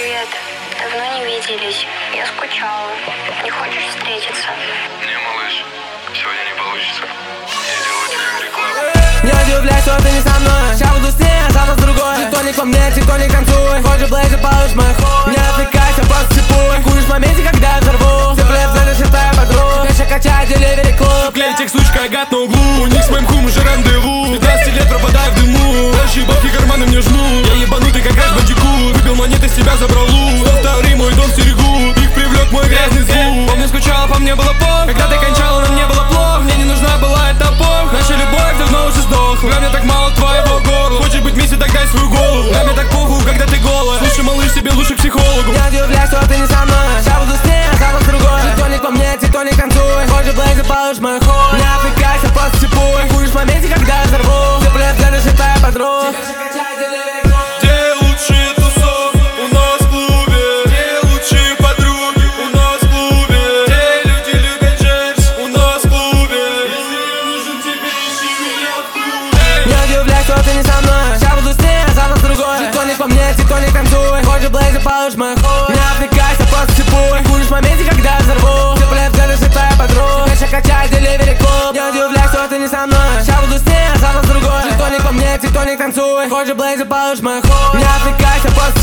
Привет. Давно не виделись. Я скучала. Не хочешь встретиться? Не, малыш, сегодня не получится. Я делаю тебе рекламу. Не удивляйся, что ты не со мной. Сейчас буду с ней, а завтра с другой. Тектоник по мне, тектоник танцуй. Хочешь блейзер, получишь мой хуй. Не отвлекайся, просто цепуй. Куришь в моменте, когда я взорву. Все плевзали, считаю подруг. Еще качай, деливери клуб. Клейтик, сучка, гад на углу. У них с моим хум уже рандеву. 15 лет пропадаю в дыму. Большие бабки карманы мне жмут. Я ебанутый, как раз бандикут. Выпил монеты, с тебя забрал лут. 102 мой дом стерегут. Их привлек мой грязный звук. Помню, скучала, по мне было плохо. Когда ты кончала, нам не было плохо. Мне не нужна была эта эпоха. Наша любовь давно уже сдохла. Ко мне так мало твоего горла. Хочешь быть вместе, так дай свою голову. Ко мне так похуй, когда ты голая. Слушай, малыш, себе лучше к психологу. Не удивляйся, что ты не со мной. Сейчас буду с ней, а завтра с другой. Тектоник по мне, тектоник танцуй. Хочешь блейзер, получишь мой хуй. Не отвлекайся, просто цепуй. Куришь в моменте, когда я взорву. Все плевзали, считаю подруг. Где лучшие тусовки у нас в клубе? Где лучшие подруги у нас в клубе? Где люди любят джерси у нас в клубе? Если нужен тебе, ищи меня в клубе. Не удивляйся, что ты не со мной. Сейчас буду с ней, а завтра с другой. Тектоник по мне, тектоник танцуй. Хочешь блейзер, получишь мой хуй. Не отвлекайся, просто цепуй. Куришь в моменте, когда я взорву. Все плевзали, считаю подруг. Еще качай, деливери клуб. Не удивляйся, что ты не со мной. Сейчас буду с ней, а завтра с другой. Тектоник по мне, тектоник танцуй. Хочешь блейзер, получишь мой хуй. Не отвлекайся, просто